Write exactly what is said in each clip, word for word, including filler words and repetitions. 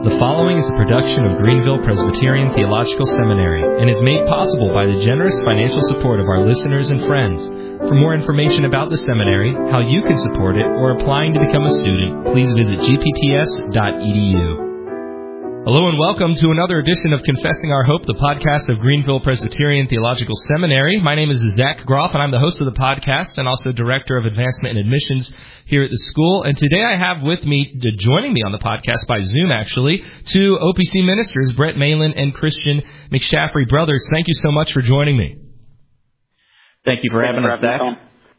The following is a production of Greenville Presbyterian Theological Seminary and is made possible by the generous financial support of our listeners and friends. For more information about the seminary, how you can support it, or applying to become a student, please visit g p t s dot e d u. Hello and welcome to another edition of Confessing Our Hope, the podcast of Greenville Presbyterian Theological Seminary. My name is Zach Groff, and I'm the host of the podcast and also Director of Advancement and Admissions here at the school. And today I have with me, joining me on the podcast by Zoom actually, two O P C ministers, Brett Malin and Christian McShaffrey. Brothers, thank you so much for joining me. Thank you for having us, Zach.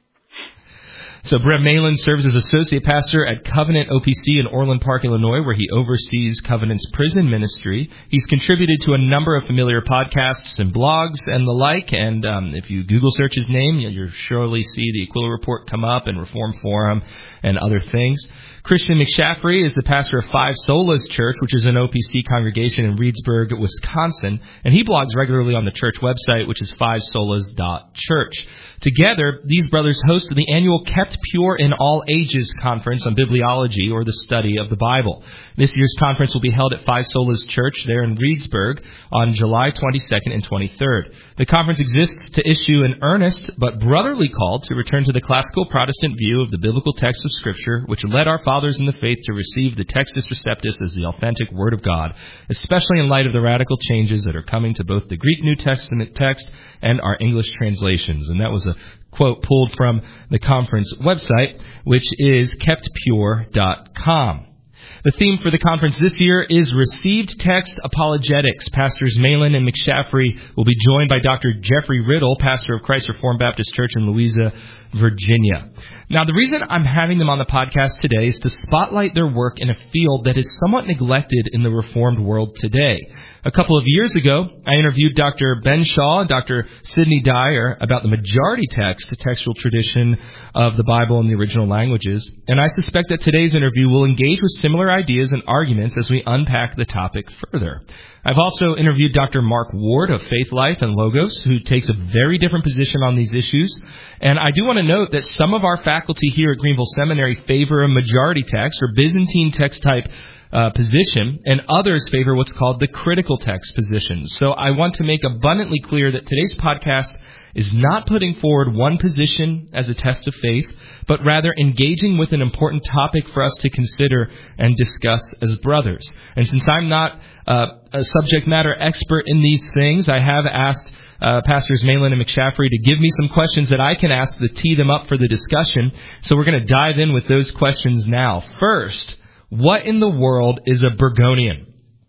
So Brett Malin serves as associate pastor at Covenant O P C in Orland Park, Illinois, where he oversees Covenant's prison ministry. He's contributed to a number of familiar podcasts and blogs and the like, and um, if you Google search his name, you'll surely see the Aquila Report come up and Reform Forum and other things. Christian McShaffrey is the pastor of Five Solas Church, which is an O P C congregation in Reedsburg, Wisconsin, and he blogs regularly on the church website, which is five solas dot church. Together, these brothers host the annual Kept Pure in All Ages Conference on Bibliology, or the study of the Bible. This year's conference will be held at Five Solas Church there in Reedsburg on July twenty-second and twenty-third. The conference exists to issue an earnest but brotherly call to return to the classical Protestant view of the biblical text of Scripture, which led our fathers in the faith to receive the Textus Receptus as the authentic Word of God, especially in light of the radical changes that are coming to both the Greek New Testament text and our English translations. And that was a quote pulled from the conference website, which is kept pure dot com. The theme for the conference this year is Received Text Apologetics. Pastors Malin and McShaffrey will be joined by Doctor Jeffrey Riddle, pastor of Christ Reformed Baptist Church in Louisa, Virginia. Now, the reason I'm having them on the podcast today is to spotlight their work in a field that is somewhat neglected in the Reformed world today. A couple of years ago, I interviewed Doctor Ben Shaw and Doctor Sidney Dyer about the majority text, the textual tradition of the Bible in the original languages, and I suspect that today's interview will engage with similar ideas and arguments as we unpack the topic further. I've also interviewed Doctor Mark Ward of Faith Life and Logos, who takes a very different position on these issues. And I do want to note that some of our faculty here at Greenville Seminary favor a majority text or Byzantine text type uh, position, and others favor what's called the critical text position. So I want to make abundantly clear that today's podcast is not putting forward one position as a test of faith, but rather engaging with an important topic for us to consider and discuss as brothers. And since I'm not uh, a subject matter expert in these things, I have asked uh, Pastors Malin and McShaffrey to give me some questions that I can ask to tee them up for the discussion. So we're going to dive in with those questions now. First, what in the world is a Burgonian?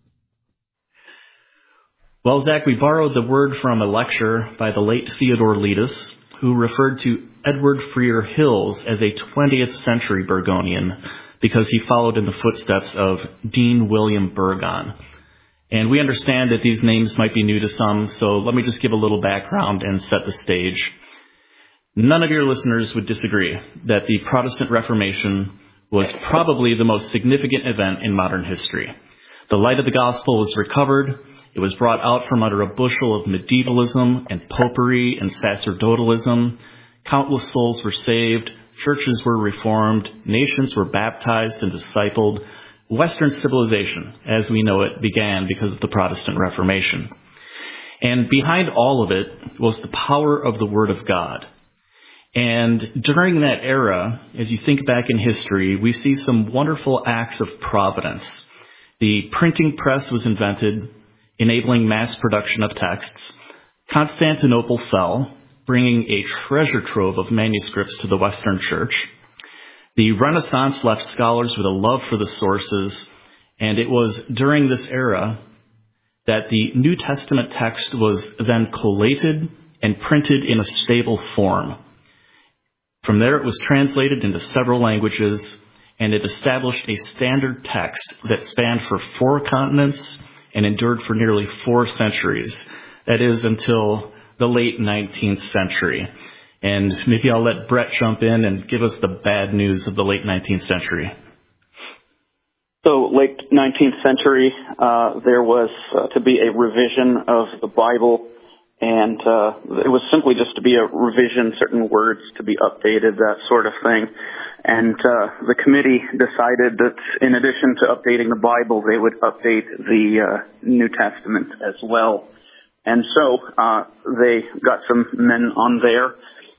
Well, Zach, we borrowed the word from a lecture by the late Theodore Letus, who referred to Edward Freer Hills as a twentieth century Burgonian because he followed in the footsteps of Dean William Burgon. And we understand that these names might be new to some, so let me just give a little background and set the stage. None of your listeners would disagree that the Protestant Reformation was probably the most significant event in modern history. The light of the gospel was recovered. It was brought out from under a bushel of medievalism and popery and sacerdotalism. Countless souls were saved. Churches were reformed. Nations were baptized and discipled. Western civilization, as we know it, began because of the Protestant Reformation. And behind all of it was the power of the Word of God. And during that era, as you think back in history, we see some wonderful acts of providence. The printing press was invented, enabling mass production of texts. Constantinople fell, bringing a treasure trove of manuscripts to the Western Church. The Renaissance left scholars with a love for the sources, and it was during this era that the New Testament text was then collated and printed in a stable form. From there, it was translated into several languages, and it established a standard text that spanned for four continents and endured for nearly four centuries. That is until the late nineteenth century. And maybe I'll let Brett jump in and give us the bad news of the late nineteenth century. So late nineteenth century, uh, there was uh, to be a revision of the Bible and uh, it was simply just to be a revision, certain words to be updated, that sort of thing. And uh, the committee decided that in addition to updating the Bible, they would update the uh, New Testament as well. And so uh, they got some men on there,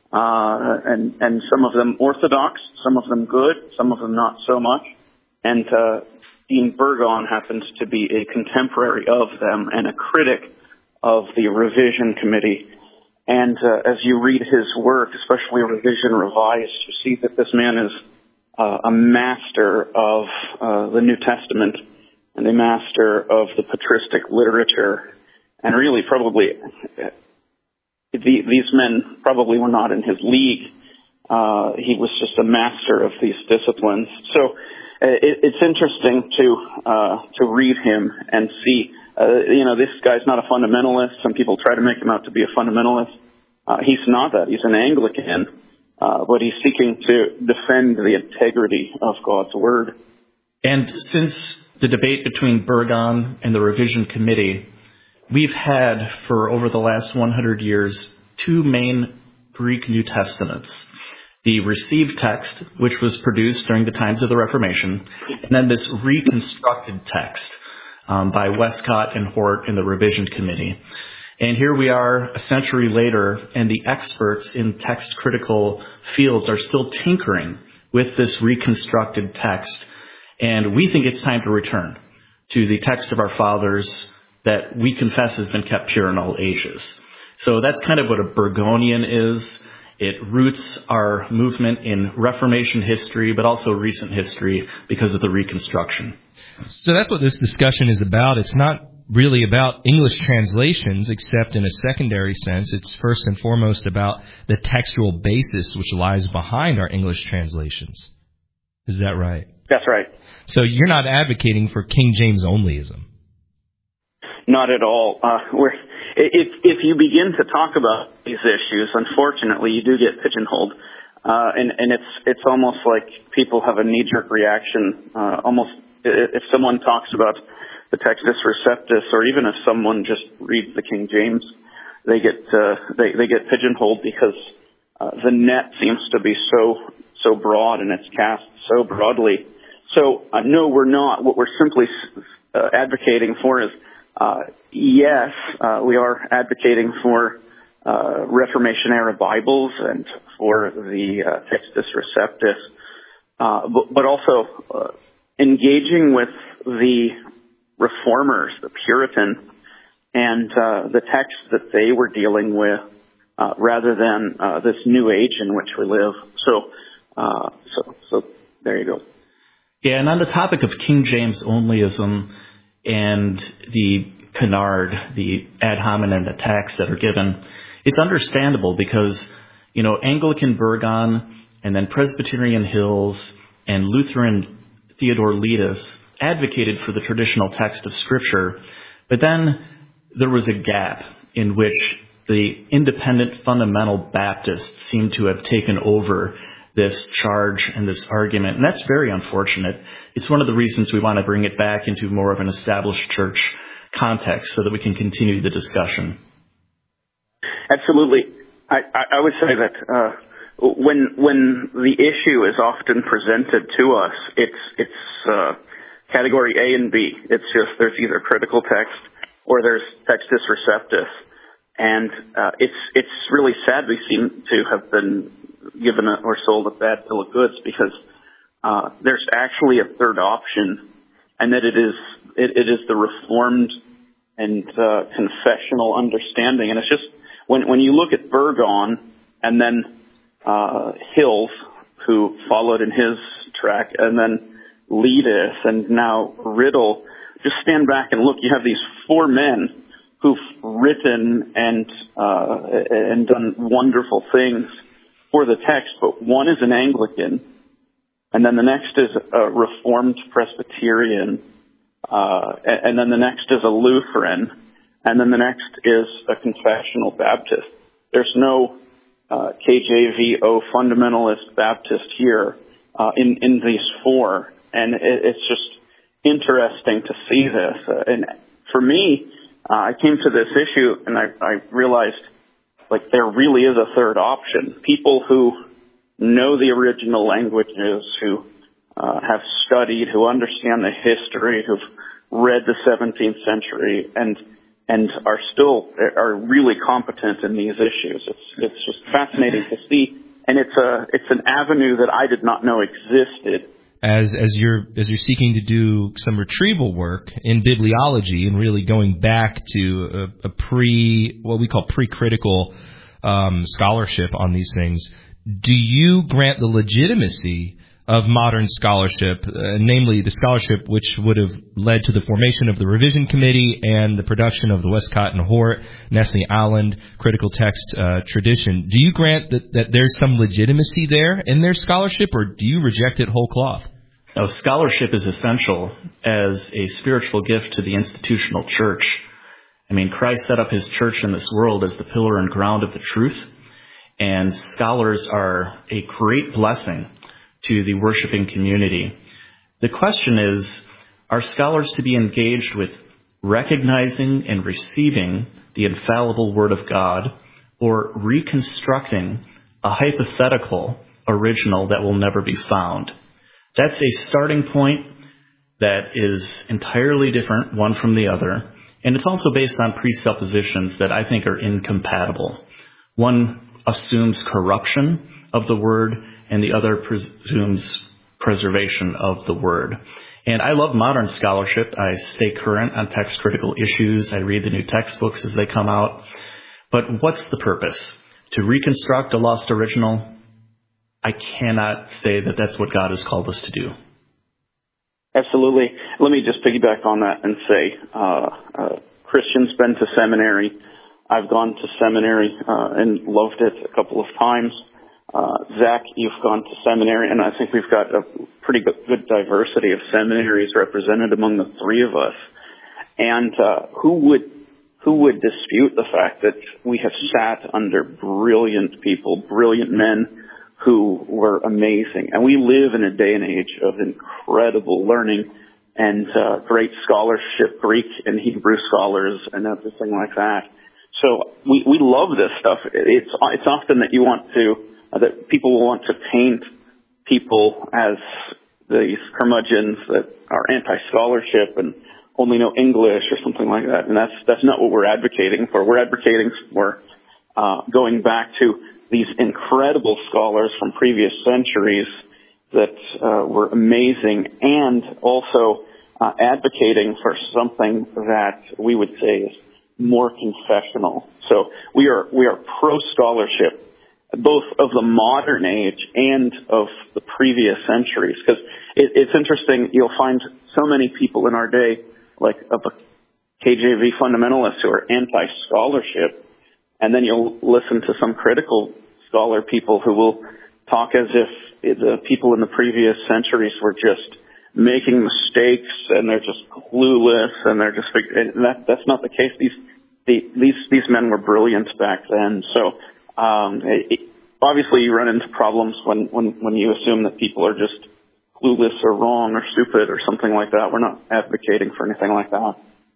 uh, and, and some of them orthodox, some of them good, some of them not so much. And uh, Dean Burgon happens to be a contemporary of them and a critic of the Revision Committee. And uh, as you read his work, especially Revision Revised, you see that this man is uh, a master of uh, the New Testament and a master of the patristic literature. And really, probably, uh, the, these men probably were not in his league. Uh, he was just a master of these disciplines. So uh, it, it's interesting to uh, to read him and see. Uh, you know, this guy's not a fundamentalist. Some people try to make him out to be a fundamentalist. Uh, he's not that. He's an Anglican, uh, but he's seeking to defend the integrity of God's Word. And since the debate between Burgon and the Revision Committee, we've had, for over the last one hundred years, two main Greek New Testaments. The received text, which was produced during the times of the Reformation, and then this reconstructed text um, by Westcott and Hort in the Revision Committee. And here we are a century later, and the experts in text-critical fields are still tinkering with this reconstructed text. And we think it's time to return to the text of our fathers that we confess has been kept pure in all ages. So that's kind of what a Burgonian is. It roots our movement in Reformation history, but also recent history because of the Reconstruction. So that's what this discussion is about. It's not really about English translations, except in a secondary sense. It's first and foremost about the textual basis which lies behind our English translations. Is that right? That's right. So you're not advocating for King James onlyism? Not at all. Uh, we're, if, if you begin to talk about these issues, unfortunately, you do get pigeonholed. Uh, and, and it's, it's almost like people have a knee-jerk reaction. Uh, almost, if someone talks about the Textus Receptus, or even if someone just reads the King James, they get, uh, they, they get pigeonholed because, uh, the net seems to be so, so broad and it's cast so broadly. So, uh, no, we're not. What we're simply, uh, advocating for is, Uh, yes, uh, we are advocating for uh, Reformation-era Bibles and for the uh, Textus Receptus, uh, but, but also uh, engaging with the Reformers, the Puritan, and uh, the text that they were dealing with, uh, rather than uh, this new age in which we live. So, uh, so, so there you go. Yeah, and on the topic of King James onlyism and the canard, the ad hominem attacks that are given, it's understandable because, you know, Anglican Burgon and then Presbyterian Hills and Lutheran Theodore Letus advocated for the traditional text of Scripture, but then there was a gap in which the independent fundamental Baptists seem to have taken over this charge and this argument. And that's very unfortunate. It's one of the reasons we want to bring it back into more of an established church context so that we can continue the discussion. Absolutely. I, I, I would say that uh, when when the issue is often presented to us, it's it's uh, category A and B. It's just there's either critical text or there's Textus Receptus. And uh, it's it's really sad we seem to have been given a, or sold a bad bill of goods because uh, there's actually a third option, and that it is it, it is the Reformed and uh, confessional understanding. And it's just when when you look at Burgon and then uh, Hills, who followed in his track, and then Letus and now Riddle, just stand back and look. You have these four men who've written and uh, and done wonderful things for the text, but one is an Anglican, and then the next is a Reformed Presbyterian, uh, and then the next is a Lutheran, and then the next is a Confessional Baptist. There's no uh, K J V O fundamentalist Baptist here uh, in in these four, and it, it's just interesting to see this. Uh, and for me, uh, I came to this issue and I, I realized, like, there really is a third option. People who know the original languages, who uh, have studied, who understand the history, who've read the seventeenth century, and and are still are really competent in these issues. It's it's just fascinating to see, and it's a it's an avenue that I did not know existed. As as you're as you're seeking to do some retrieval work in bibliology and really going back to a, a pre what we call pre-critical um, scholarship on these things, do you grant the legitimacy of modern scholarship, uh, namely the scholarship which would have led to the formation of the Revision Committee and the production of the Westcott and Hort, Nestle Aland critical text uh, tradition? Do you grant that, that there's some legitimacy there in their scholarship, or do you reject it whole cloth? No, scholarship is essential as a spiritual gift to the institutional church. I mean, Christ set up his church in this world as the pillar and ground of the truth, and scholars are a great blessing to the worshiping community. The question is, are scholars to be engaged with recognizing and receiving the infallible Word of God, or reconstructing a hypothetical original that will never be found? That's a starting point that is entirely different one from the other, and it's also based on presuppositions that I think are incompatible. One assumes corruption of the Word, and the other presumes preservation of the Word. And I love modern scholarship. I stay current on text critical issues. I read the new textbooks as they come out. But what's the purpose? To reconstruct a lost original? I cannot say that that's what God has called us to do. Absolutely. Let me just piggyback on that and say, uh, uh, Christian's been to seminary. I've gone to seminary uh, and loved it a couple of times. Uh, Zach, you've gone to seminary, and I think we've got a pretty good, good diversity of seminaries represented among the three of us. And uh, who would who would dispute the fact that we have sat under brilliant people, brilliant men who were amazing? And we live in a day and age of incredible learning and uh, great scholarship, Greek and Hebrew scholars and everything like that. So we, we love this stuff. It's it's often that you want to Uh, that people will want to paint people as these curmudgeons that are anti-scholarship and only know English or something like that. And that's that's not what we're advocating for. We're advocating for uh, going back to these incredible scholars from previous centuries that uh, were amazing, and also uh, advocating for something that we would say is more confessional. So we are we are pro-scholarship, both of the modern age and of the previous centuries. Because it, it's interesting, you'll find so many people in our day, like of a K J V fundamentalists, who are anti-scholarship, and then you'll listen to some critical scholar people who will talk as if the people in the previous centuries were just making mistakes and they're just clueless and they're just, and that, that's not the case. These, the, these, these men were brilliant back then. So, Um, it, obviously, you run into problems when, when, when you assume that people are just clueless or wrong or stupid or something like that. We're not advocating for anything like that.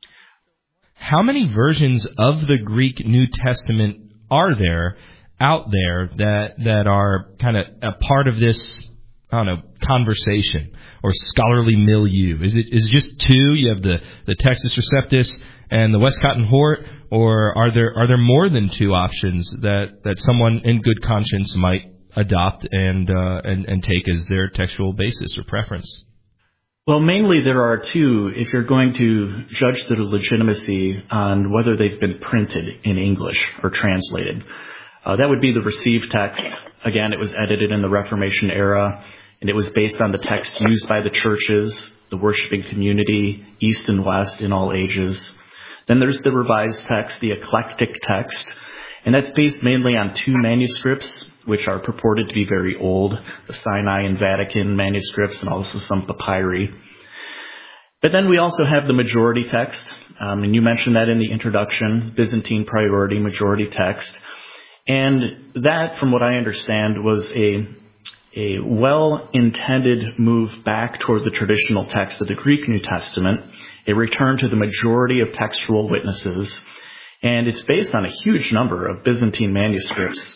How many versions of the Greek New Testament are there out there that that are kind of a part of this, I don't know, conversation or scholarly milieu? Is it is it just two? You have the, the Textus Receptus and the Westcott and Hort, or are there are there more than two options that, that someone in good conscience might adopt and uh, and and take as their textual basis or preference? Well, mainly there are two. If you're going to judge the legitimacy on whether they've been printed in English or translated, uh, that would be the received text. Again, it was edited in the Reformation era, and it was based on the text used by the churches, the worshiping community, East and West, in all ages. Then there's the revised text, the eclectic text, and that's based mainly on two manuscripts, which are purported to be very old, the Sinai and Vatican manuscripts, and also some papyri. But then we also have the majority text, um, and you mentioned that in the introduction, Byzantine priority majority text. And that, from what I understand, was a a well-intended move back toward the traditional text of the Greek New Testament, a return to the majority of textual witnesses, and it's based on a huge number of Byzantine manuscripts.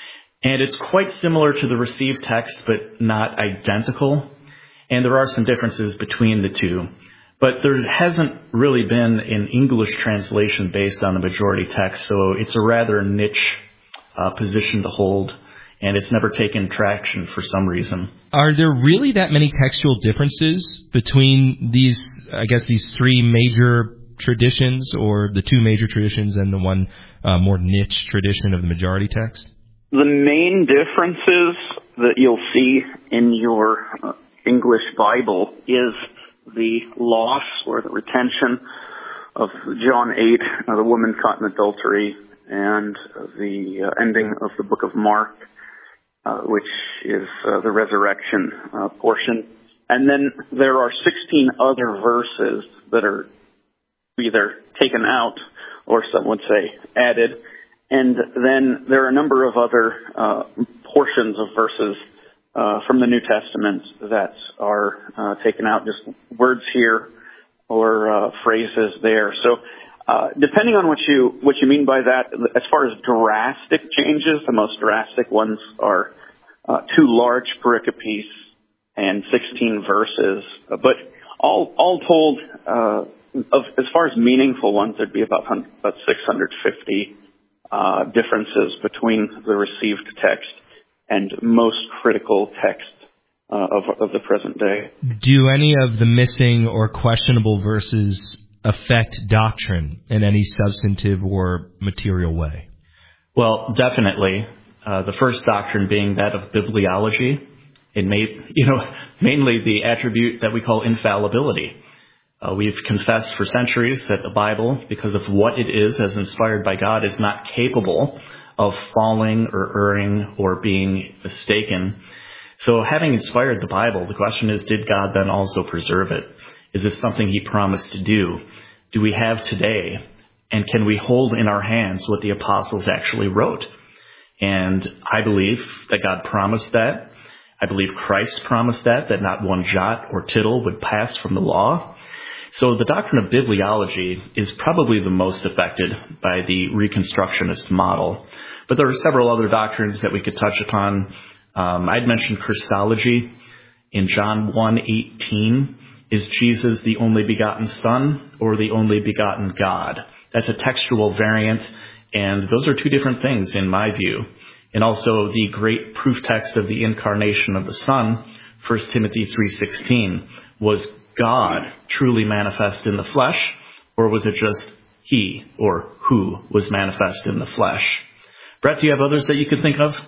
And it's quite similar to the received text, but not identical. And there are some differences between the two. But there hasn't really been an English translation based on the majority text, so it's a rather niche uh, position to hold, and it's never taken traction for some reason. Are there really that many textual differences between these, I guess, these three major traditions, or the two major traditions and the one uh, more niche tradition of the majority text? The main differences that you'll see in your uh, English Bible is the loss or the retention of John eight, uh, the woman caught in adultery, and the uh, ending of the book of Mark, uh, which is uh, the resurrection uh, portion. And then there are sixteen other verses that are either taken out or some would say added. And then there are a number of other uh, portions of verses Uh, from the New Testament that are uh, taken out, just words here or uh, phrases there. So, uh, depending on what you what you mean by that, as far as drastic changes, the most drastic ones are uh, two large pericopes and sixteen verses. But all all told, uh, of, as far as meaningful ones, there'd be about about six hundred fifty uh, differences between the received text and most critical text uh, of, of the present day. Do any of the missing or questionable verses affect doctrine in any substantive or material way? Well, definitely. Uh, the first doctrine being that of bibliology, it may, you know, mainly the attribute that we call infallibility. Uh, we've confessed for centuries that the Bible, because of what it is as inspired by God, is not capable of falling or erring or being mistaken. So having inspired the Bible, the question is, did God then also preserve it? Is this something he promised to do? Do we have today? And can we hold in our hands what the apostles actually wrote? And I believe that God promised that. I believe Christ promised that, that not one jot or tittle would pass from the law. So the doctrine of bibliology is probably the most affected by the Reconstructionist model. But there are several other doctrines that we could touch upon. Um, I'd mentioned Christology. In John one eighteen, is Jesus the only begotten Son or the only begotten God? That's a textual variant, and those are two different things in my view. And also the great proof text of the incarnation of the Son, First Timothy three sixteen, was God truly manifest in the flesh, or was it just he or who was manifest in the flesh? Brett, do you have others that you could think of?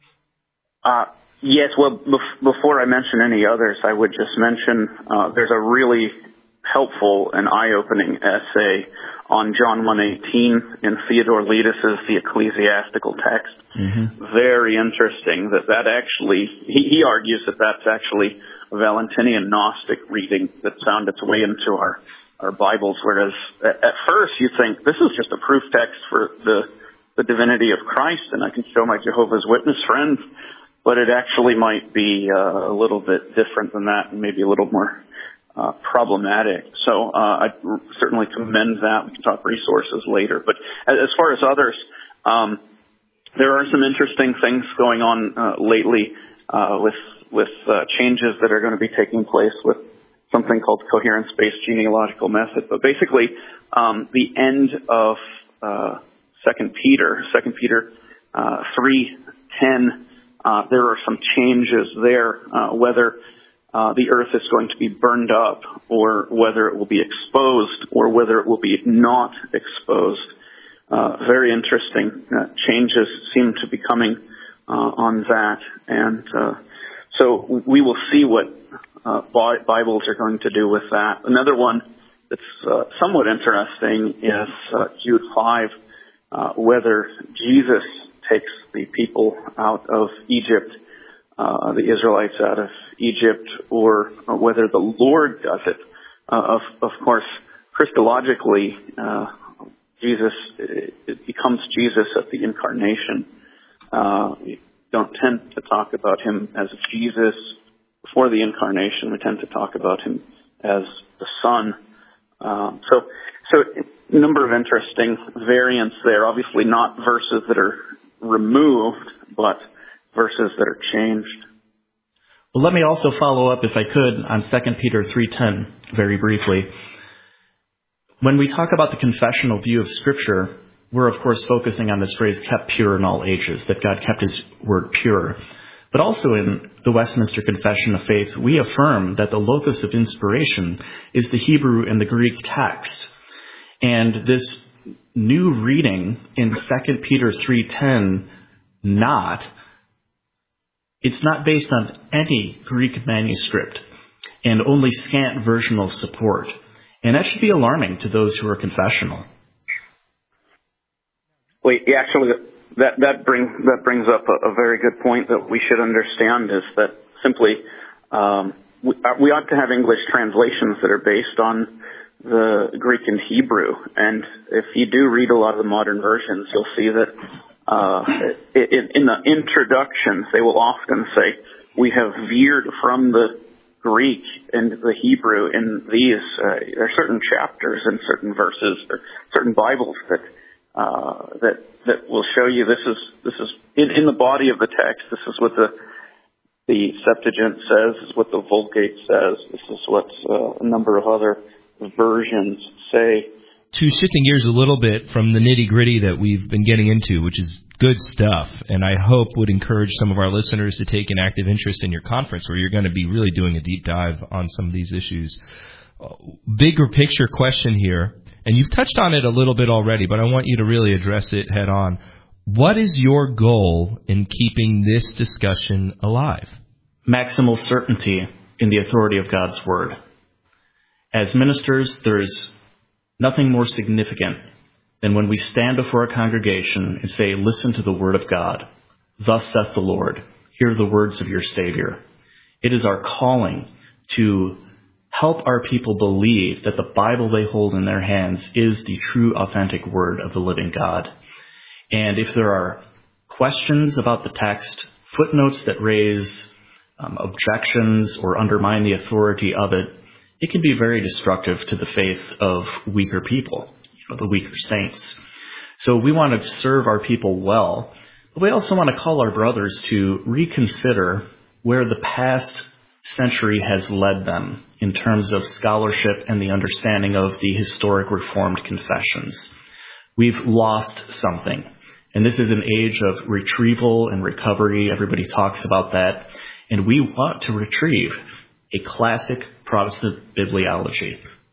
Uh, yes, well, bef- before I mention any others, I would just mention uh, there's a really helpful and eye-opening essay on John one eighteen in Theodore Letis's The Ecclesiastical Text. Mm-hmm. Very interesting that that actually, he, he argues that that's actually a Valentinian Gnostic reading that found its way into our, our Bibles, whereas at, at first you think this is just a proof text for the the divinity of Christ, and I can show my Jehovah's Witness friends, but it actually might be uh, a little bit different than that and maybe a little more uh, problematic. So uh, I certainly commend that. We can talk resources later. But as far as others, um, there are some interesting things going on uh, lately uh, with with uh, changes that are going to be taking place with something called coherence-based genealogical method. But basically, um, the end of uh, Second Peter, Second Peter uh, three ten, uh, there are some changes there, uh, whether uh, the earth is going to be burned up, or whether it will be exposed, or whether it will be not exposed. Uh, very interesting uh, changes seem to be coming uh, on that, and uh, so we will see what uh, Bibles are going to do with that. Another one that's uh, somewhat interesting is uh, Jude five. Uh, whether Jesus takes the people out of Egypt, uh, the Israelites out of Egypt, or, or whether the Lord does it. Uh, of, of course, Christologically, uh, Jesus, it becomes Jesus at the incarnation. Uh, don't tend to talk about him as Jesus before the incarnation. We tend to talk about him as the Son. Um, so, so a number of interesting variants there. Obviously not verses that are removed, but verses that are changed. Well, let me also follow up, if I could, on Second Peter three ten very briefly. When we talk about the confessional view of Scripture, we're, of course, focusing on this phrase, kept pure in all ages, that God kept his word pure. But also in the Westminster Confession of Faith, we affirm that the locus of inspiration is the Hebrew and the Greek text. And this new reading in Second Peter three ten, not, it's not based on any Greek manuscript and only scant versional support. And that should be alarming to those who are confessional. Well, yeah, actually, that that brings that brings up a, a very good point that we should understand is that simply um, we, we ought to have English translations that are based on the Greek and Hebrew. And if you do read a lot of the modern versions, you'll see that uh, in, in the introductions they will often say, "We have veered from the Greek and the Hebrew in these." Uh, there are certain chapters and certain verses or certain Bibles that uh, that that will show you this is this is in, in the body of the text. This is what the the Septuagint says. This is what the Vulgate says. This is what uh, a number of other versions say. To shifting gears a little bit from the nitty-gritty that we've been getting into, which is good stuff, and I hope would encourage some of our listeners to take an active interest in your conference where you're going to be really doing a deep dive on some of these issues. Bigger picture question here, and you've touched on it a little bit already, but I want you to really address it head on. What is your goal in keeping this discussion alive? Maximal certainty in the authority of God's Word. As ministers, there's nothing more significant than when we stand before a congregation and say, "Listen to the Word of God. Thus saith the Lord. Hear the words of your Savior." It is our calling to help our people believe that the Bible they hold in their hands is the true, authentic Word of the living God. And if there are questions about the text, footnotes that raise um, objections or undermine the authority of it, it can be very destructive to the faith of weaker people, you know, the weaker saints. So we want to serve our people well, but we also want to call our brothers to reconsider where the past century has led them in terms of scholarship and the understanding of the historic Reformed confessions. We've lost something, and this is an age of retrieval and recovery. Everybody talks about that, and we want to retrieve a classic Protestant bibliology.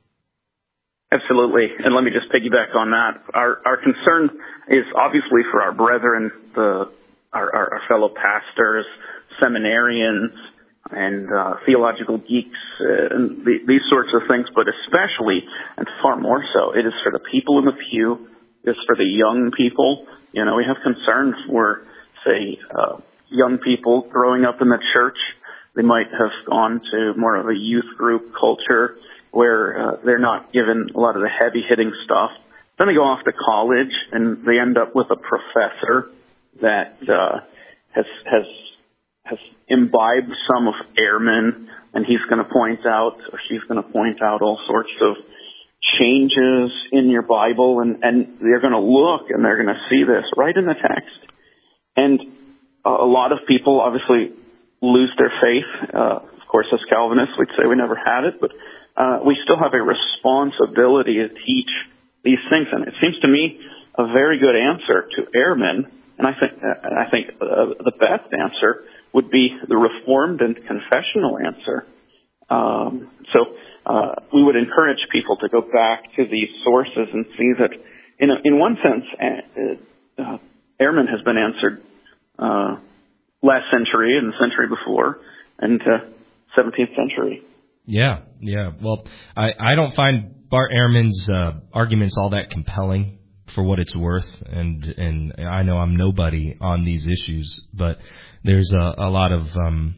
Absolutely. And let me just piggyback on that. Our our concern is obviously for our brethren, the our, our, our fellow pastors, seminarians, and uh, theological geeks, uh, and the, these sorts of things, but especially, and far more so, it is for the people in the pew, it's for the young people. You know, we have concerns for, say, uh, young people growing up in the church. They might have gone to more of a youth group culture where uh, they're not given a lot of the heavy-hitting stuff. Then they go off to college, and they end up with a professor that uh, has has has imbibed some of Ehrman, and he's going to point out, or she's going to point out all sorts of changes in your Bible, and, and they're going to look, and they're going to see this right in the text. And uh, a lot of people, obviously, lose their faith. Uh, of course, as Calvinists, we'd say we never had it, but uh, we still have a responsibility to teach these things. And it seems to me a very good answer to Ehrman, and I think uh, I think uh, the best answer would be the Reformed and confessional answer. Um, so uh, we would encourage people to go back to these sources and see that, in a, in one sense, uh, uh, Ehrman has been answered uh, last century and the century before, and uh, seventeenth century. Yeah, yeah. Well, I, I don't find Bart Ehrman's uh, arguments all that compelling for what it's worth, and and I know I'm nobody on these issues, but there's a, a lot of um,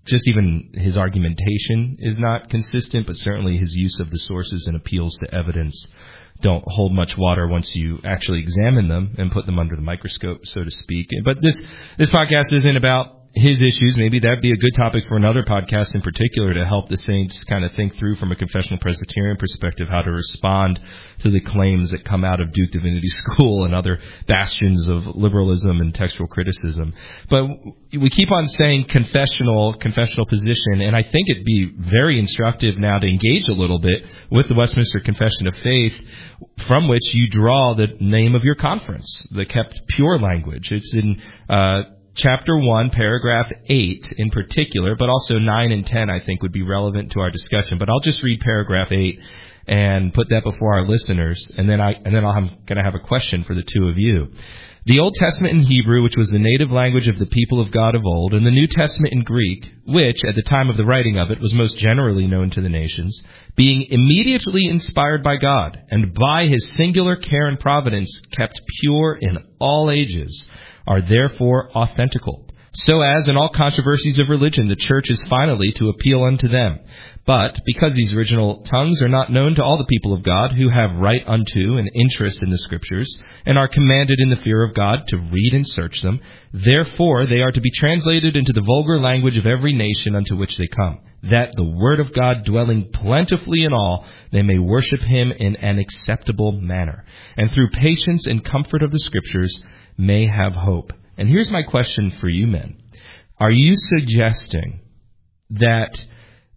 just even his argumentation is not consistent, but certainly his use of the sources and appeals to evidence don't hold much water once you actually examine them and put them under the microscope, so to speak. But this this podcast isn't about his issues. Maybe that'd be a good topic for another podcast in particular, to help the saints kind of think through from a confessional Presbyterian perspective how to respond to the claims that come out of Duke Divinity School and other bastions of liberalism and textual criticism. But we keep on saying confessional, confessional position, and I think it'd be very instructive now to engage a little bit with the Westminster Confession of Faith, from which you draw the name of your conference, the Kept Pure language. It's in uh Chapter one, paragraph eight in particular, but also nine and ten I think would be relevant to our discussion. But I'll just read paragraph eight and put that before our listeners, and then, I, and then I'm going to have a question for the two of you. The Old Testament in Hebrew, which was the native language of the people of God of old, and the New Testament in Greek, which, at the time of the writing of it, was most generally known to the nations, being immediately inspired by God, and by his singular care and providence kept pure in all ages, are therefore authentical, so as in all controversies of religion the church is finally to appeal unto them. But because these original tongues are not known to all the people of God, who have right unto and interest in the Scriptures, and are commanded in the fear of God to read and search them, therefore they are to be translated into the vulgar language of every nation unto which they come, that the word of God dwelling plentifully in all, they may worship him in an acceptable manner, and through patience and comfort of the Scriptures may have hope. And here's my question for you men. Are you suggesting that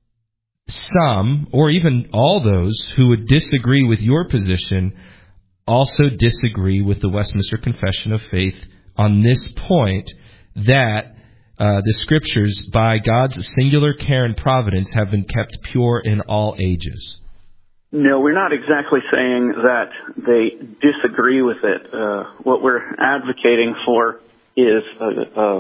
some, or even all those who would disagree with your position, also disagree with the Westminster Confession of Faith on this point, that uh, the Scriptures, by God's singular care and providence, have been kept pure in all ages? No, we're not exactly saying that they disagree with it. Uh, what we're advocating for is a, a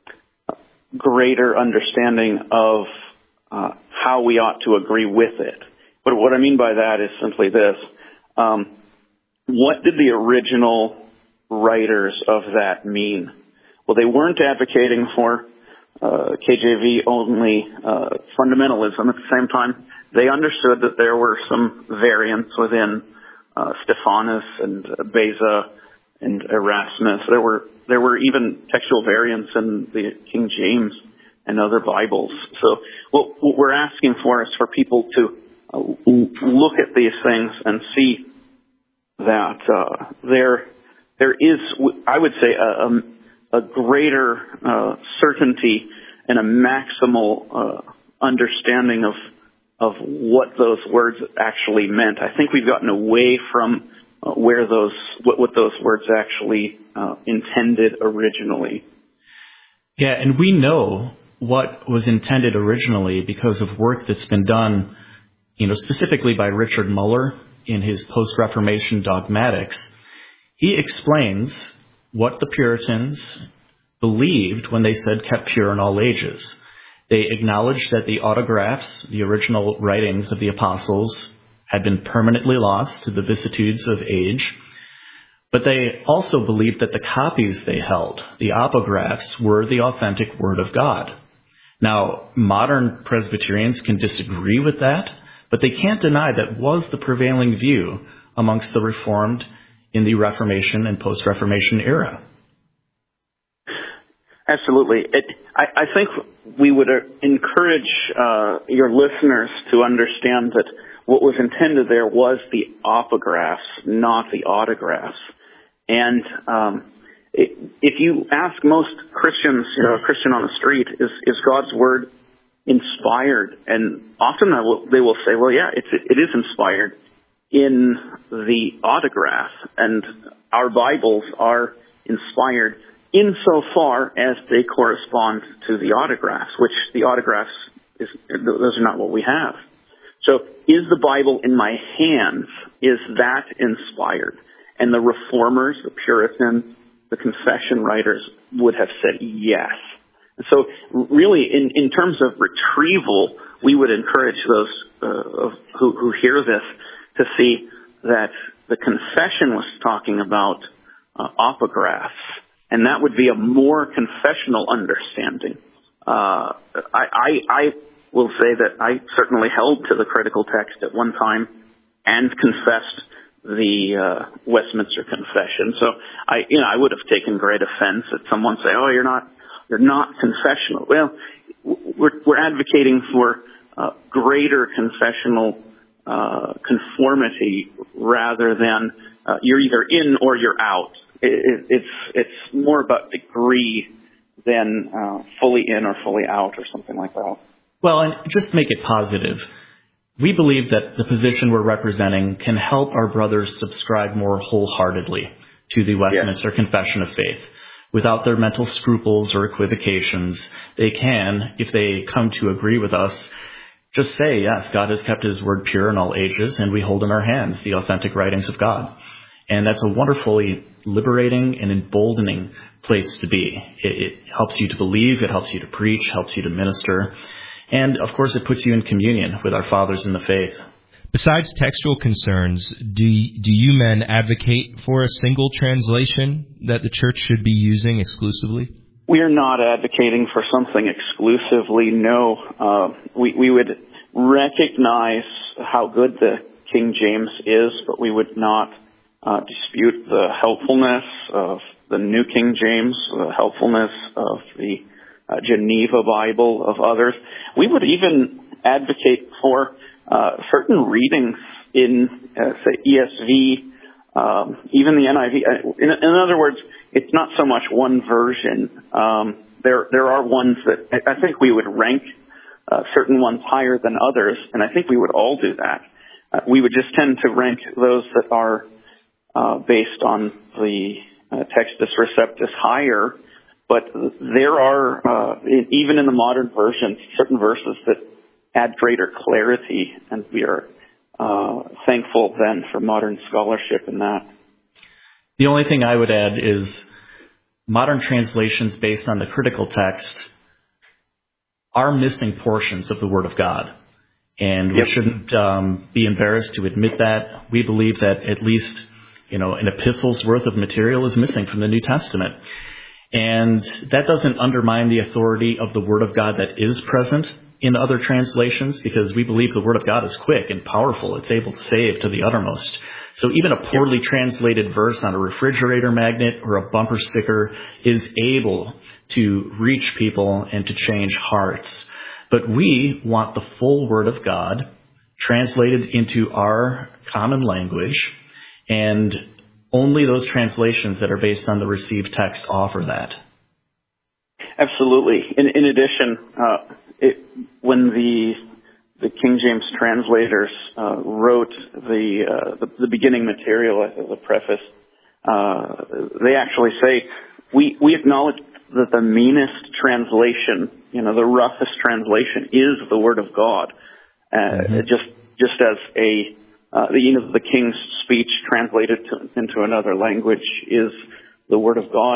greater understanding of uh, how we ought to agree with it. But what I mean by that is simply this. Um, what did the original writers of that mean? Well, they weren't advocating for uh, K J V only uh, fundamentalism. At the same time, they understood that there were some variants within uh, Stephanus and uh, Beza and Erasmus. There were there were even textual variants in the King James and other Bibles. So what, what we're asking for is for people to uh, look at these things and see that uh, there there is, I would say, a, a, a greater uh, certainty and a maximal uh, understanding of of what those words actually meant. I think we've gotten away from uh, where those what, what those words actually uh, intended originally. Yeah, and we know what was intended originally because of work that's been done, you know, specifically by Richard Muller in his Post-Reformation Dogmatics. He explains what the Puritans believed when they said kept pure in all ages. They acknowledged that the autographs, the original writings of the apostles, had been permanently lost to the vicissitudes of age. But they also believed that the copies they held, the apographs, were the authentic Word of God. Now, modern Presbyterians can disagree with that, but they can't deny that was the prevailing view amongst the Reformed in the Reformation and post-Reformation era. Absolutely. It, I, I think we would encourage uh, your listeners to understand that what was intended there was the apographs, not the autographs. And um, it, if you ask most Christians, you know, a Christian on the street, is, is God's Word inspired? And often they will, they will say, well, yeah, it's, it is inspired in the autograph. And our Bibles are inspired insofar as they correspond to the autographs, which the autographs, is those are not what we have. So is the Bible in my hands, is that inspired? And the Reformers, the Puritans, the Confession writers would have said yes. And so really, in, in terms of retrieval, we would encourage those uh, who, who hear this to see that the Confession was talking about uh, apographs. And that would be a more confessional understanding uh, I, I, I will say that I certainly held to the critical text at one time and confessed the uh, Westminster Confession. So I, you know, I would have taken great offense at someone say, "Oh, you're not, you're not confessional." Well, we're we're advocating for uh, greater confessional uh, conformity rather than uh, you're either in or you're out. It, it, it's it's more about degree than uh, fully in or fully out or something like that. Well, and just to make it positive, we believe that the position we're representing can help our brothers subscribe more wholeheartedly to the Westminster yes. Confession of Faith. Without their mental scruples or equivocations, they can, if they come to agree with us, just say, yes, God has kept his word pure in all ages, and we hold in our hands the authentic writings of God. And that's a wonderfully liberating and emboldening place to be. It, it helps you to believe, it helps you to preach, helps you to minister. And, of course, it puts you in communion with our fathers in the faith. Besides textual concerns, do do you men advocate for a single translation that the church should be using exclusively? We are not advocating for something exclusively, no. Uh, we, we would recognize how good the King James is, but we would not uh, dispute the helpfulness of the New King James, the helpfulness of the uh, Geneva Bible, of others. We would even advocate for uh, certain readings in, uh, say, E S V, um, even the N I V. In, in other words, it's not so much one version. Um, there, there are ones that I think we would rank uh, certain ones higher than others, and I think we would all do that. Uh, we would just tend to rank those that are uh, based on the uh, Textus Receptus higher. But there are, uh, even in the modern versions, certain verses that add greater clarity, and we are uh, thankful then for modern scholarship in that. The only thing I would add is modern translations based on the critical text are missing portions of the Word of God. And we yep. shouldn't um, be embarrassed to admit that. We believe that at least, you know, an epistle's worth of material is missing from the New Testament. And that doesn't undermine the authority of the Word of God that is present in other translations, because we believe the Word of God is quick and powerful. It's able to save to the uttermost. So even a poorly translated verse on a refrigerator magnet or a bumper sticker is able to reach people and to change hearts. But we want the full Word of God translated into our common language, and only those translations that are based on the received text offer that. Absolutely. In, in addition, uh, it, when the the King James translators uh, wrote the, uh, the the beginning material as a preface, uh, they actually say, we we acknowledge that the meanest translation, you know, the roughest translation is the Word of God. Uh, mm-hmm. Just just as a uh, the you know the King's speech translated to, into another language is the Word of God.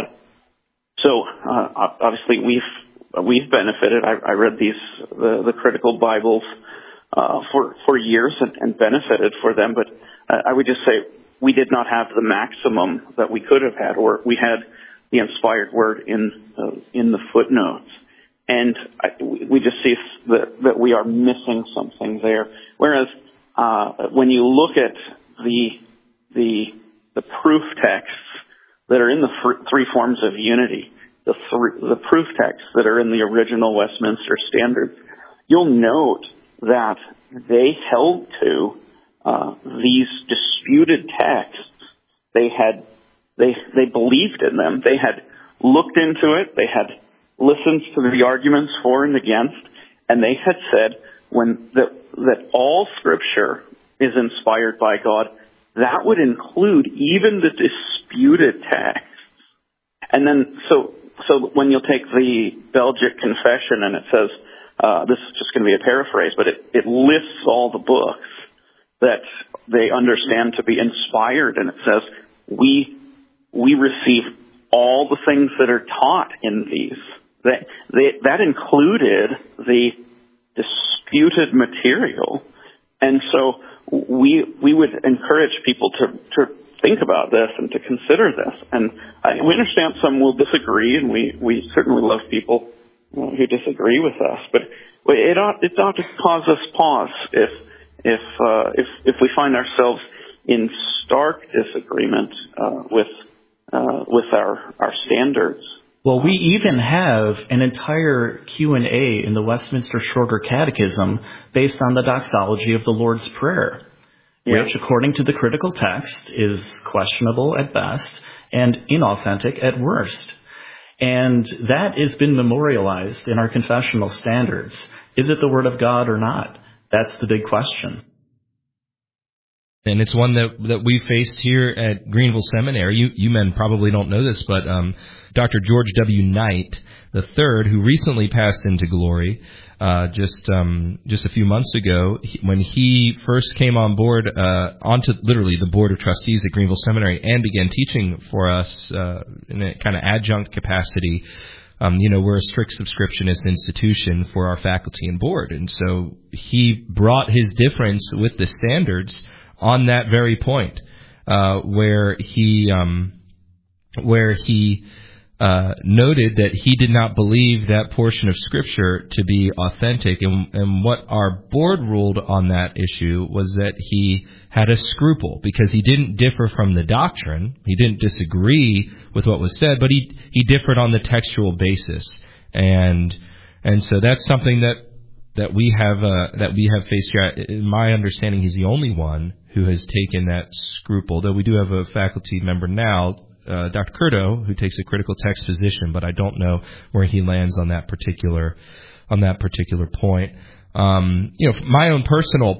So uh, obviously we've we've benefited. I, I read these the, the critical Bibles uh, for for years and, and benefited for them. But uh, I would just say we did not have the maximum that we could have had, or we had the inspired word in uh, in the footnotes, and I, we just see that that we are missing something there. Whereas uh, when you look at the the the proof texts that are in the fr- three forms of unity, the th- the proof texts that are in the original Westminster Standards, you'll note that they held to uh, these disputed texts. They had they they believed in them. They had looked into it. They had listened to the arguments for and against, and they had said when that that all Scripture is inspired by God. That would include even the disputed texts. And then, so, so when you'll take the Belgic Confession and it says, uh, this is just going to be a paraphrase, but it, it lists all the books that they understand to be inspired, and it says, we, we receive all the things that are taught in these. That, they, that included the disputed material. And so, We we would encourage people to, to think about this and to consider this. And I, we understand some will disagree, and we, we certainly love people who disagree with us. But it ought, it ought to cause us pause if if uh, if if we find ourselves in stark disagreement uh, with uh, with our our standards. Well, we even have an entire Q and A in the Westminster Shorter Catechism based on the doxology of the Lord's Prayer, yeah. which, according to the critical text, is questionable at best and inauthentic at worst. And that has been memorialized in our confessional standards. Is it the Word of God or not? That's the big question. And it's one that that we faced here at Greenville Seminary. You you men probably don't know this, but um, Doctor George W. Knight the third, who recently passed into glory uh, just um, just a few months ago, he, when he first came on board, uh, onto literally the board of trustees at Greenville Seminary, and began teaching for us uh, in a kind of adjunct capacity. Um, you know, we're a strict subscriptionist institution for our faculty and board, and so he brought his difference with the standards on that very point, uh, where he um, where he uh, noted that he did not believe that portion of Scripture to be authentic, and, and what our board ruled on that issue was that he had a scruple because he didn't differ from the doctrine, he didn't disagree with what was said, but he he differed on the textual basis, and and so that's something that. that we have uh, that we have faced here. In my understanding, he's the only one who has taken that scruple, though we do have a faculty member now, uh, Doctor Curto, who takes a critical text position, but I don't know where he lands on that particular on that particular point. Um, you know, my own personal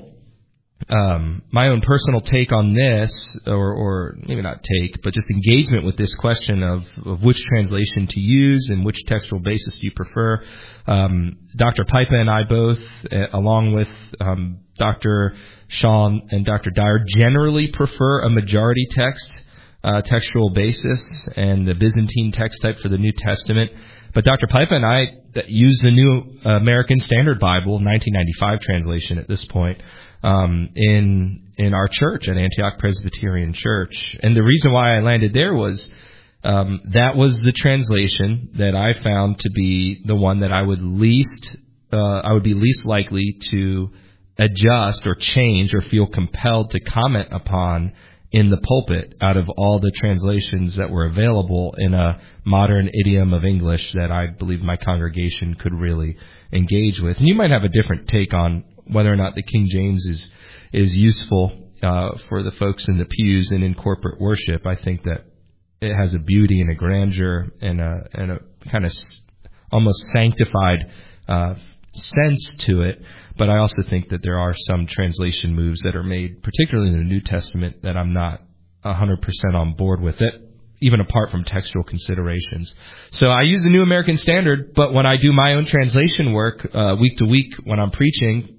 Um, my own personal take on this, or, or maybe not take, but just engagement with this question of, of which translation to use and which textual basis do you prefer. Um, Doctor Pipa and I both, uh, along with um, Doctor Sean and Doctor Dyer, generally prefer a majority text uh, textual basis and the Byzantine text type for the New Testament. But Doctor Pipa and I use the New American Standard Bible, nineteen ninety-five translation at this point. Um, in in our church at Antioch Presbyterian Church, and the reason why I landed there was um, that was the translation that I found to be the one that I would least uh, I would be least likely to adjust or change or feel compelled to comment upon in the pulpit out of all the translations that were available in a modern idiom of English that I believe my congregation could really engage with. And you might have a different take on whether or not the King James is is useful uh, for the folks in the pews and in corporate worship. I think that it has a beauty and a grandeur and a, and a kind of almost sanctified uh, sense to it. But I also think that there are some translation moves that are made, particularly in the New Testament, that I'm not one hundred percent on board with it, even apart from textual considerations. So I use the New American Standard, but when I do my own translation work uh, week to week when I'm preaching,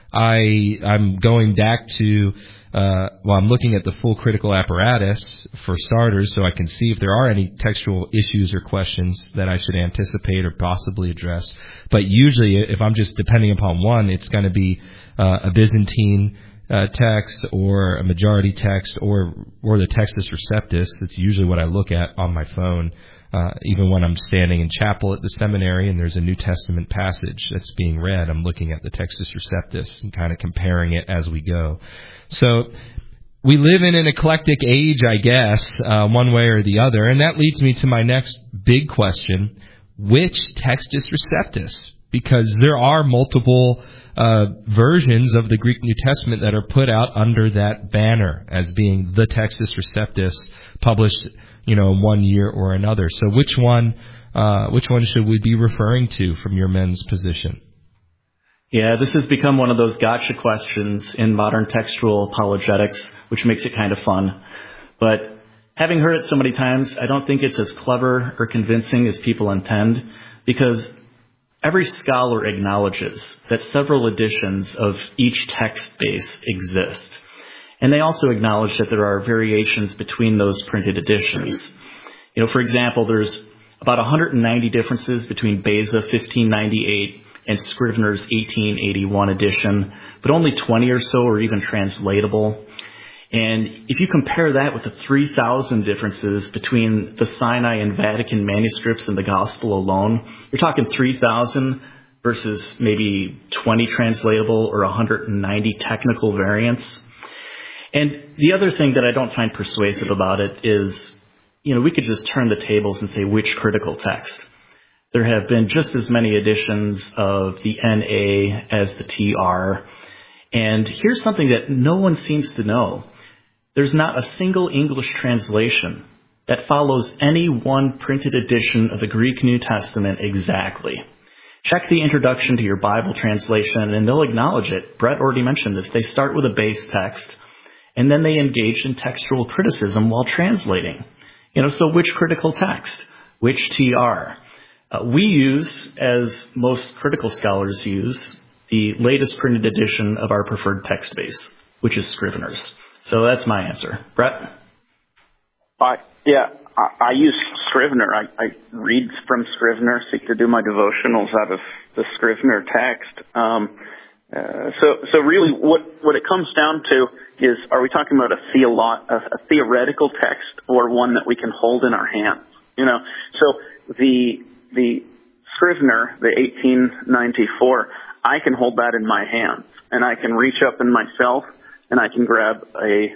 I, I'm going back to, uh, well, I'm looking at the full critical apparatus for starters, so I can see if there are any textual issues or questions that I should anticipate or possibly address. But usually, if I'm just depending upon one, it's going to be uh, a Byzantine uh, text or a majority text or or the Textus Receptus. It's usually what I look at on my phone. Uh, even when I'm standing in chapel at the seminary and there's a New Testament passage that's being read, I'm looking at the Textus Receptus and kind of comparing it as we go. So we live in an eclectic age, I guess, uh, one way or the other. And that leads me to my next big question. Which Textus Receptus? Because there are multiple uh, versions of the Greek New Testament that are put out under that banner as being the Textus Receptus, published, you know, one year or another. So which one, uh, which one should we be referring to from your men's position? Yeah, this has become one of those gotcha questions in modern textual apologetics, which makes it kind of fun. But having heard it so many times, I don't think it's as clever or convincing as people intend, because every scholar acknowledges that several editions of each text base exist. And they also acknowledge that there are variations between those printed editions. You know, for example, there's about one hundred ninety differences between Beza fifteen ninety-eight and Scrivener's eighteen eighty-one edition, but only twenty or so are even translatable. And if you compare that with the three thousand differences between the Sinai and Vatican manuscripts and the Gospel alone, you're talking three thousand versus maybe twenty translatable or one hundred ninety technical variants. And the other thing that I don't find persuasive about it is, you know, we could just turn the tables and say which critical text. There have been just as many editions of the N A as the T R. And here's something that no one seems to know. There's not a single English translation that follows any one printed edition of the Greek New Testament exactly. Check the introduction to your Bible translation and they'll acknowledge it. Brett already mentioned this. They start with a base text and then they engage in textual criticism while translating. You know, so which critical text? Which T R? Uh, we use, as most critical scholars use, the latest printed edition of our preferred text base, which is Scrivener's. So that's my answer. Brett? I, yeah, I, I use Scrivener. I, I read from Scrivener, seek to do my devotionals out of the Scrivener text. Um, uh, so, so really what, what it comes down to is, are we talking about a, theolo- a, a theoretical text or one that we can hold in our hands? You know, so the, the Scrivener, the eighteen ninety-four, I can hold that in my hands and I can reach up in myself and I can grab a,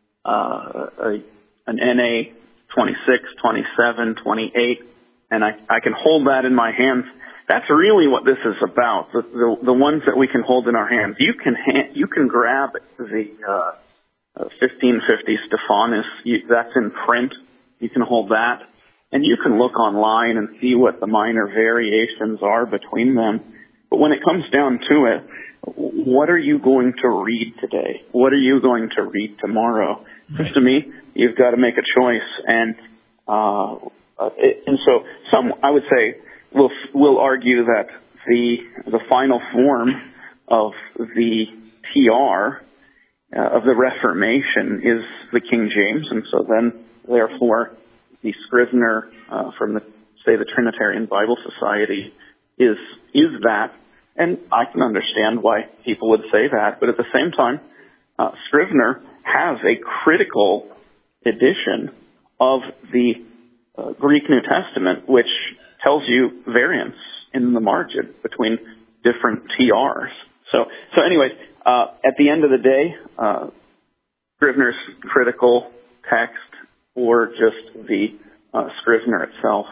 uh, a an N A twenty-six, twenty-seven, twenty-eight, and I, I can hold that in my hands. That's really what this is about. The, the, the ones that we can hold in our hands. You can ha- you can grab the uh, fifteen fifty Stephanus. You, that's in print. You can hold that, and you can look online and see what the minor variations are between them. But when it comes down to it, what are you going to read today? What are you going to read tomorrow? Right. To me, you've got to make a choice, and uh, it, and so some, I would say, will will argue that the the final form of the T R uh, of the Reformation is the King James, and so then therefore the Scrivener uh, from the say the Trinitarian Bible Society is is that. And I can understand why people would say that, but at the same time, uh, Scrivener has a critical edition of the uh, Greek New Testament, which tells you variance in the margin between different T Rs. So, so anyways, uh, at the end of the day, uh, Scrivener's critical text or just the uh, Scrivener itself.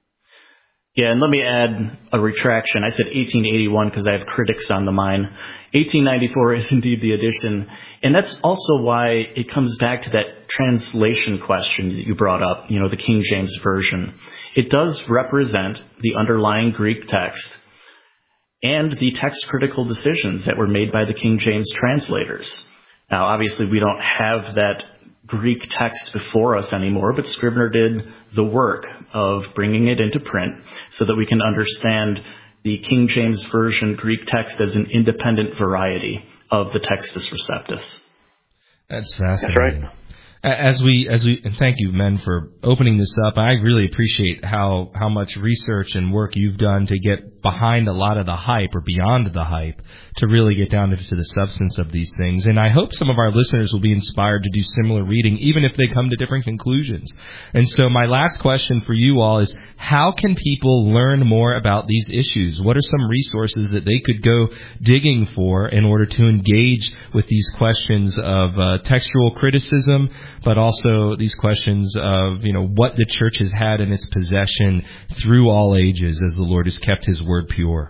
Yeah, and let me add a retraction. I said eighteen eighty-one because I have critics on the mind. eighteen ninety-four is indeed the edition. And that's also why it comes back to that translation question that you brought up, you know, the King James Version. It does represent the underlying Greek text and the text critical decisions that were made by the King James translators. Now, obviously, we don't have that Greek text before us anymore, but Scrivener did the work of bringing it into print so that we can understand the King James Version Greek text as an independent variety of the Textus Receptus. That's fascinating. That's right. As we, as we, and thank you, men, for opening this up. I really appreciate how, how much research and work you've done to get behind a lot of the hype or beyond the hype to really get down into the substance of these things. And I hope some of our listeners will be inspired to do similar reading, even if they come to different conclusions. And so my last question for you all is, how can people learn more about these issues? What are some resources that they could go digging for in order to engage with these questions of uh, textual criticism, but also these questions of, you know, what the church has had in its possession through all ages as the Lord has kept his word pure?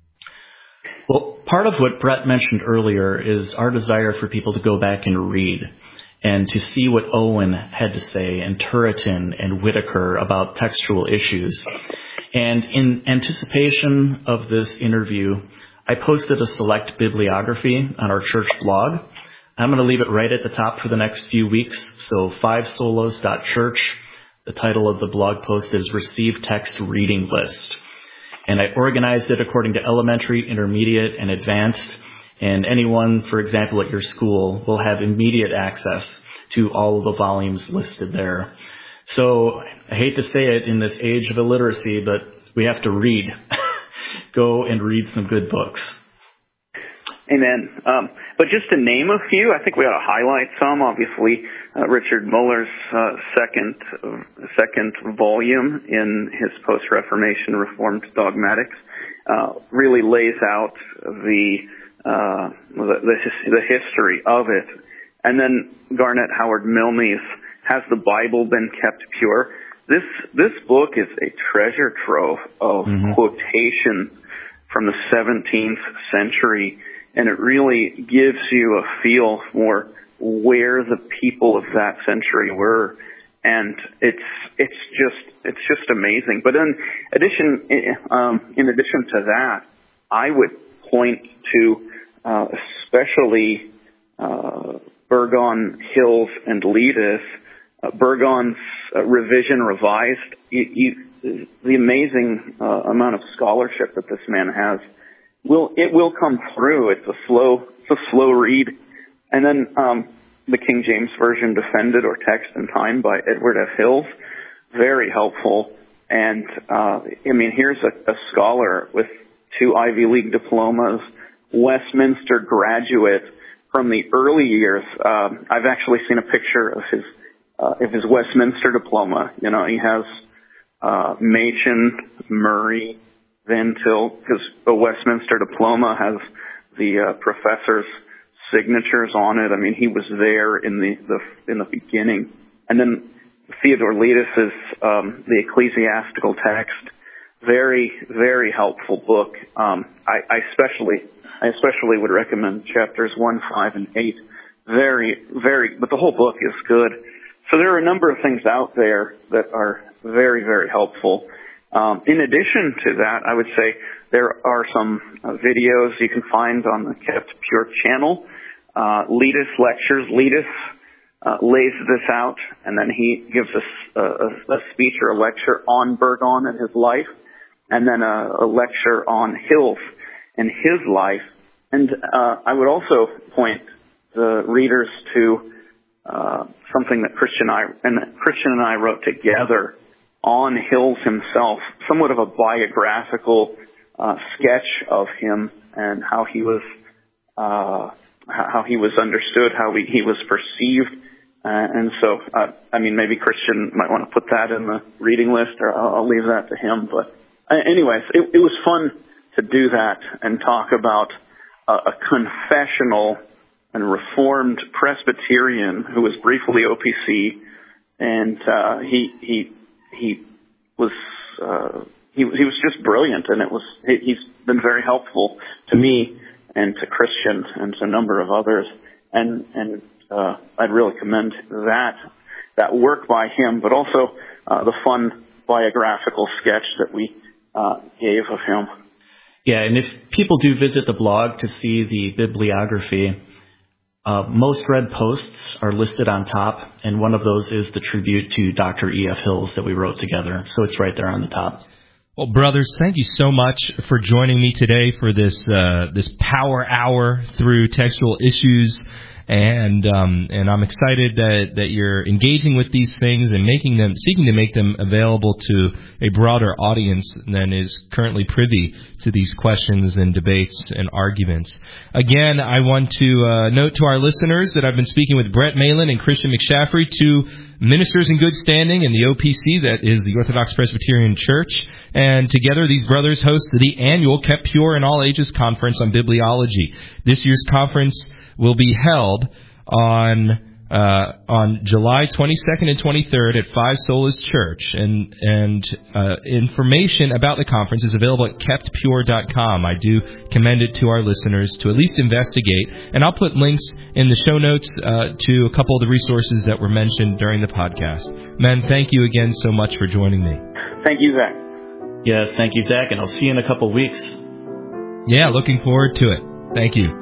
Well, part of what Brett mentioned earlier is our desire for people to go back and read and to see what Owen had to say and Turretin and Whitaker about textual issues. And in anticipation of this interview, I posted a select bibliography on our church blog. I'm going to leave it right at the top for the next few weeks. So five solas dot church. The title of the blog post is Receive Text Reading List. And I organized it according to elementary, intermediate, and advanced. And anyone, for example, at your school will have immediate access to all of the volumes listed there. So I hate to say it in this age of illiteracy, but we have to read. Go and read some good books. Amen. Um, but just to name a few, I think we ought to highlight some. Obviously, uh, Richard Muller's uh, second uh, second volume in his post-Reformation Reformed Dogmatics uh, really lays out the uh, the, the, the history of it. And then Garnet Howard Milne's Has the Bible Been Kept Pure? This this book is a treasure trove of mm-hmm. quotations from the seventeenth century. And it really gives you a feel for where the people of that century were, and it's it's just it's just amazing. But in addition, um, in addition to that, I would point to uh, especially uh, Burgon, Hills, and Letus. Uh, Burgon's uh, revision revised. You, you, the amazing uh, amount of scholarship that this man has. Will it will come through. It's a slow it's a slow read. And then um, the King James Version Defended or Text and Time by Edward F. Hills, very helpful. And uh, I mean, here's a, a scholar with two Ivy League diplomas, Westminster graduate from the early years. Um, I've actually seen a picture of his uh, of his Westminster diploma. You know, he has uh, Machen, Murray, Van Til, because the Westminster diploma has the uh, professor's signatures on it. I mean, he was there in the, the in the beginning. And then Theodore Letus's um, The Ecclesiastical Text, very very helpful book. Um, I, I especially I especially would recommend chapters one, five, and eight. Very very, but the whole book is good. So there are a number of things out there that are very very helpful. Um, in addition to that, I would say there are some uh, videos you can find on the Kept Pure channel. Uh, Letus Lectures. Letus uh, lays this out, and then he gives us a, a, a speech or a lecture on Burgon and his life, and then a, a lecture on Hills and his life. And uh, I would also point the readers to uh, something that Christian and I, and Christian and I wrote together on Hills himself, somewhat of a biographical uh, sketch of him and how he was uh, how he was understood, how he, he was perceived. Uh, and so, uh, I mean, maybe Christian might want to put that in the reading list, or I'll, I'll leave that to him. But uh, anyways, it, it was fun to do that and talk about uh, a confessional and Reformed Presbyterian who was briefly O P C, and uh, he he he was uh, he he was just brilliant, and it was he, he's been very helpful to me and to Christian and to a number of others, and and uh, I'd really commend that that work by him, but also uh, the fun biographical sketch that we uh, gave of him. Yeah, and if people do visit the blog to see the bibliography, uh, most read posts are listed on top, and one of those is the tribute to Doctor E F. Hills that we wrote together, so it's right there on the top. Well, brothers, thank you so much for joining me today for this uh, this power hour through textual issues. And um, and I'm excited that, that you're engaging with these things and making them, seeking to make them available to a broader audience than is currently privy to these questions and debates and arguments. Again, I want to uh, note to our listeners that I've been speaking with Brett Malin and Christian McShaffrey, two ministers in good standing in the O P C, that is the Orthodox Presbyterian Church. And together, these brothers host the annual Kept Pure in All Ages Conference on Bibliology. This year's conference will be held on uh, on July twenty-second and twenty-third at Five Solas Church, and and uh, information about the conference is available at kept pure dot com. I do commend it to our listeners to at least investigate, and I'll put links in the show notes uh, to a couple of the resources that were mentioned during the podcast. Men, thank you again so much for joining me. Thank you, Zach. Yes, thank you, Zach, and I'll see you in a couple of weeks. Yeah, looking forward to it. Thank you.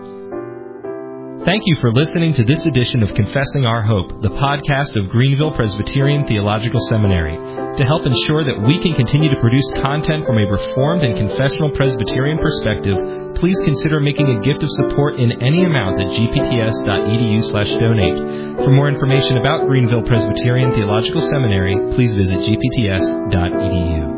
Thank you for listening to this edition of Confessing Our Hope, the podcast of Greenville Presbyterian Theological Seminary. To help ensure that we can continue to produce content from a Reformed and confessional Presbyterian perspective, please consider making a gift of support in any amount at g p t s dot e d u slash donate. For more information about Greenville Presbyterian Theological Seminary, please visit g p t s dot e d u.